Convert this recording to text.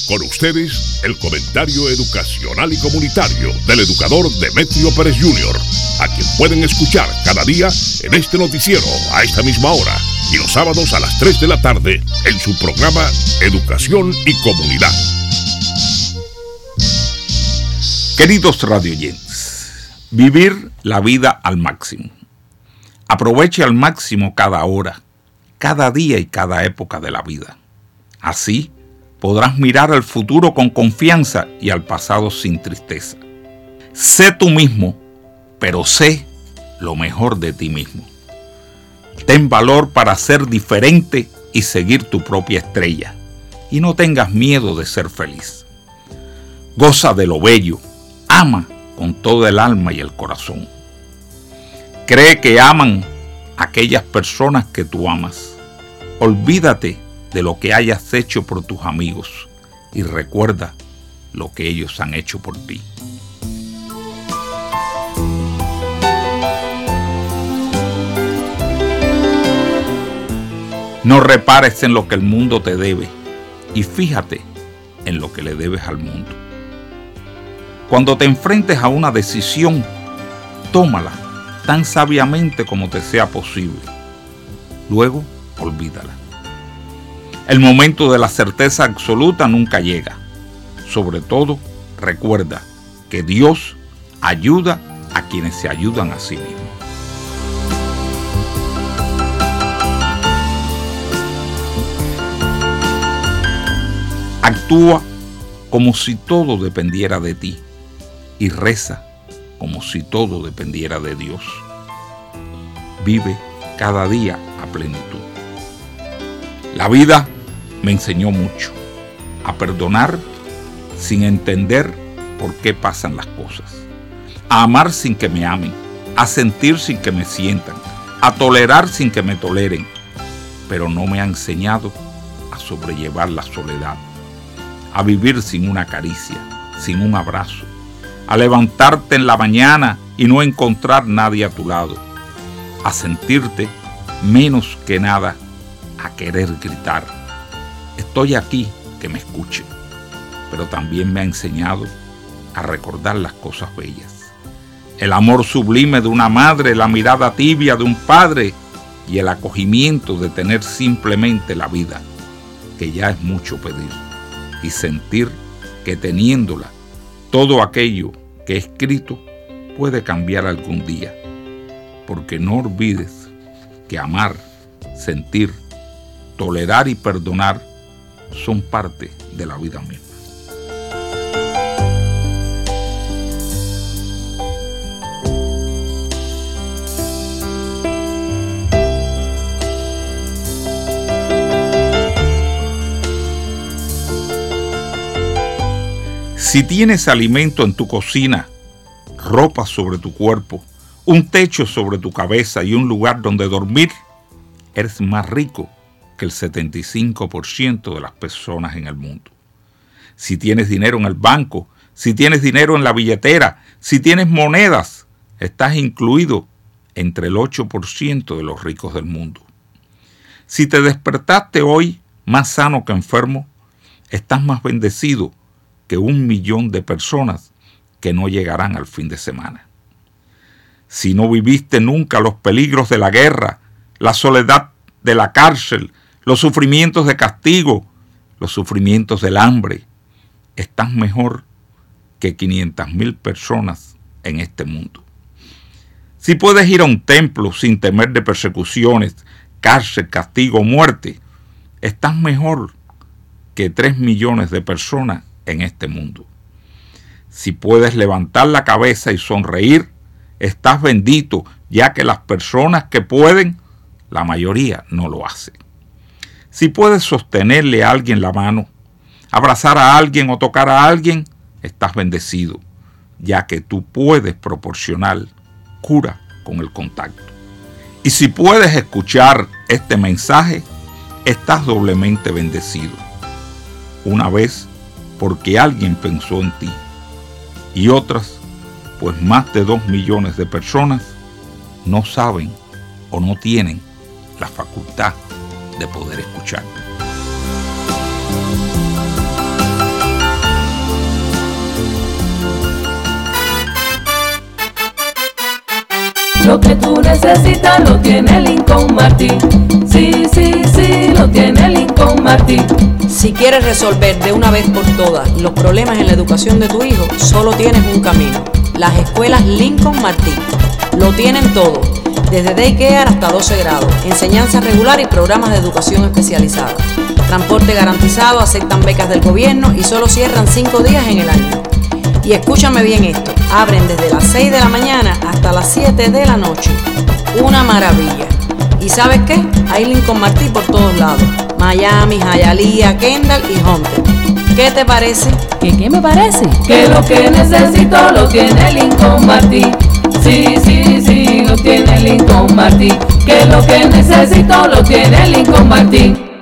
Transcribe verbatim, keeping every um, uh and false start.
Con ustedes, el comentario educacional y comunitario del educador Demetrio Pérez junior, a quien pueden escuchar cada día en este noticiero a esta misma hora y los sábados a las tres de la tarde en su programa Educación y Comunidad. Queridos radioyentes, vivir la vida al máximo. Aproveche al máximo cada hora, cada día y cada época de la vida. Así podrás mirar al futuro con confianza y al pasado sin tristeza. Sé tú mismo, pero sé lo mejor de ti mismo. Ten valor para ser diferente y seguir tu propia estrella. Y no tengas miedo de ser feliz. Goza de lo bello. Ama con todo el alma y el corazón. Cree que aman aquellas personas que tú amas. Olvídate de lo que hayas hecho por tus amigos y recuerda lo que ellos han hecho por ti. No repares en lo que el mundo te debe y fíjate en lo que le debes al mundo. Cuando te enfrentes a una decisión, tómala tan sabiamente como te sea posible. Luego, olvídala. El momento de la certeza absoluta nunca llega. Sobre todo, recuerda que Dios ayuda a quienes se ayudan a sí mismos. Actúa como si todo dependiera de ti y reza como si todo dependiera de Dios. Vive cada día a plenitud. La vida me enseñó mucho a perdonar sin entender por qué pasan las cosas, a amar sin que me amen, a sentir sin que me sientan, a tolerar sin que me toleren, pero no me ha enseñado a sobrellevar la soledad, a vivir sin una caricia, sin un abrazo, a levantarte en la mañana y no encontrar nadie a tu lado, a sentirte menos que nada, a querer gritar. Estoy aquí, que me escuchen. Pero también me ha enseñado a recordar las cosas bellas. El amor sublime de una madre, la mirada tibia de un padre y el acogimiento de tener simplemente la vida, que ya es mucho pedir, y sentir que teniéndola, todo aquello que he escrito puede cambiar algún día. Porque no olvides que amar, sentir, tolerar y perdonar son parte de la vida misma. Si tienes alimento en tu cocina, ropa sobre tu cuerpo, un techo sobre tu cabeza y un lugar donde dormir, eres más rico que el setenta y cinco por ciento de las personas en el mundo. Si tienes dinero en el banco, si tienes dinero en la billetera, si tienes monedas, estás incluido entre el ocho por ciento de los ricos del mundo. Si te despertaste hoy más sano que enfermo, estás más bendecido que un millón de personas que no llegarán al fin de semana. Si no viviste nunca los peligros de la guerra, la soledad de la cárcel, los sufrimientos de castigo, los sufrimientos del hambre, estás mejor que quinientas mil personas en este mundo. Si puedes ir a un templo sin temer de persecuciones, cárcel, castigo o muerte, estás mejor que tres millones de personas en este mundo. Si puedes levantar la cabeza y sonreír, estás bendito, ya que las personas que pueden, la mayoría no lo hace. Si puedes sostenerle a alguien la mano, abrazar a alguien o tocar a alguien, estás bendecido, ya que tú puedes proporcionar cura con el contacto. Y si puedes escuchar este mensaje, estás doblemente bendecido. Una vez porque alguien pensó en ti, y otras, pues más de dos millones de personas no saben o no tienen la facultad de poder escuchar. Lo que tú necesitas lo tiene Lincoln Martin. Sí, sí, sí, lo tiene Lincoln Martin. Si quieres resolver de una vez por todas los problemas en la educación de tu hijo, solo tienes un camino: las escuelas Lincoln Martin. Lo tienen todo, desde daycare hasta doce grados, enseñanza regular y programas de educación especializada. Transporte garantizado, aceptan becas del gobierno y solo cierran cinco días en el año. Y escúchame bien esto, abren desde las seis de la mañana hasta las siete de la noche. Una maravilla. ¿Y sabes qué? Hay Lincoln Martin por todos lados: Miami, Hialeah, Kendall y Hunter. ¿Qué te parece? ¿Qué qué me parece? Que lo que necesito lo tiene Lincoln Martin. Sí, sí, sí, lo tiene Lincoln Martin. Que lo que necesito lo tiene Lincoln Martin.